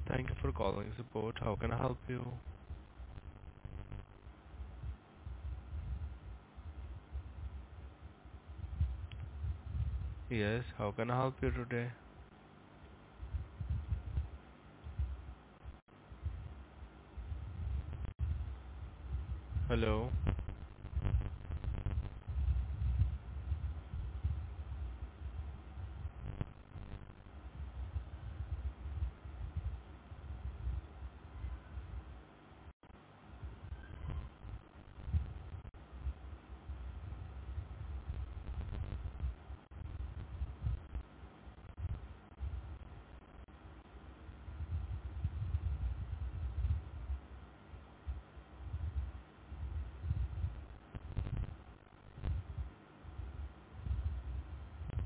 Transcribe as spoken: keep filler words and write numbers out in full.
Thank you for calling support. How can I help you? Yes, how can I help you today? Hello?